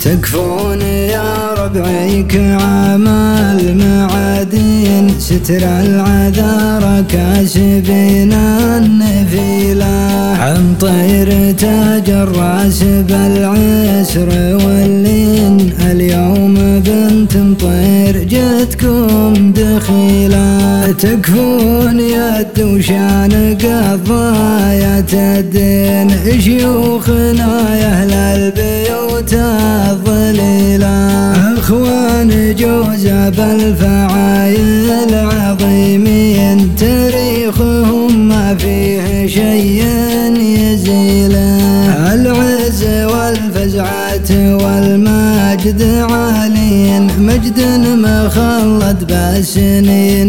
تكفون يا ربعي كعمال المعادين ستر العذار كاسبين النفيلة عن طير تاج الراس بالعسر واللين اليوم بنت مطير جتكم دخيلة تكفون يد وشان قضايا الدين شيوخنا يا أهل البيوت الظليلة أخوان جوزة بالفعايل عظيمين تاريخهم ما فيه شيء يزيله العز والفزعة والمجد عالين مجد مخلد بالسنين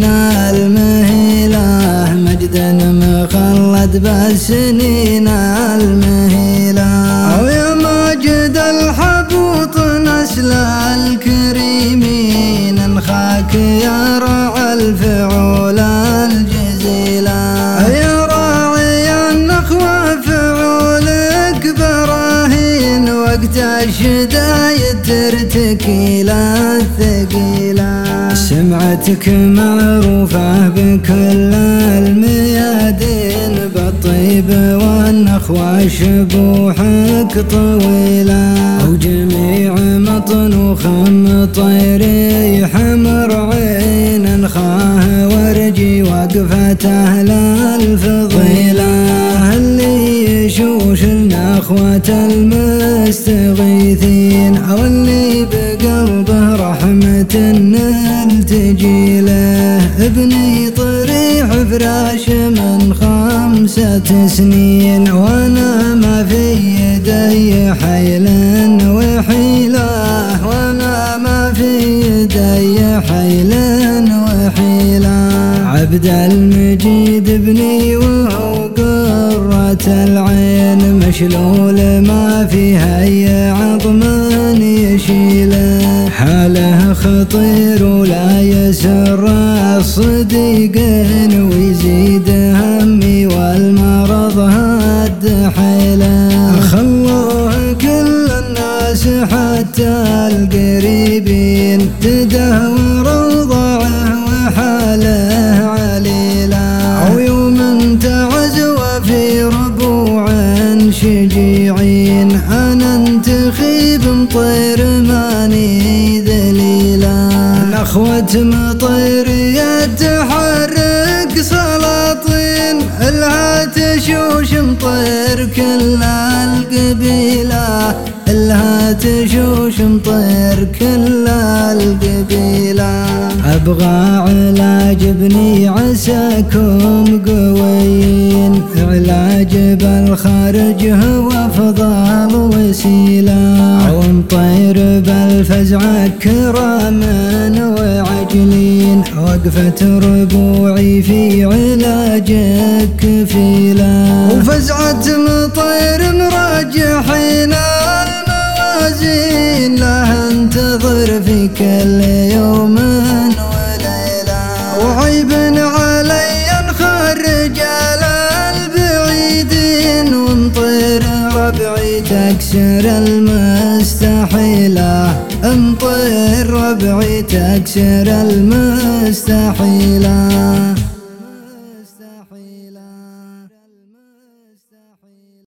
المهيلة مجد مخلد بالسنين المهيلة ويا ماجد الحبوط نسل الكريمين انخاك يا رعى الفعول الجزيلة يا راعي النخوة فعولك براهين وقت الشدايد ترتكي الثقيلة سمعتك معروفة بكل الميادين بالطيب والنخوة شبوحك طويلة وجميع مطنوخ طيري حمر عين انخاه ورجي وقفة أهل الفضيلة اللي يشوش النخوة المستغيثين أو اللي بقلبه رحمة نلتجي له ابني طريح فراش من 5 سنين وانا ما في يدي حيل وحيلة وانا ما في يدي حيل وحيلة عبد المجيد ابني وهو قرة العين مشلول ما فيها أي عظم يشيله حاله خطير ولا يسر الصديقين ويزيد همي والمرض هد حيله خلوه كل الناس حتى القريبين تدهور وضعه وحاله عليله ويوم تعزوى في ربوع شجيعين أنا انتخيب مطير ماني ذليلة نخوة مطير يتحرك سلاطين الها تشوش مطير كل القبيلة الها تشوش مطير كل القبيلة أبغى علاج ابني عساكم قويين علاج بالخارج هو أفضل وسيلة ومطير بالفزعة كراما وعجلين وقفة ربوعي في علاجك كفيلة وفزعة مطير مرجحين الموازين له انتظر في كل يوم وليلة وعيب علي نخرج على البعيدين ومطير ربعي تكسر المستحيلة مطير ربعي تكسر المستحيلة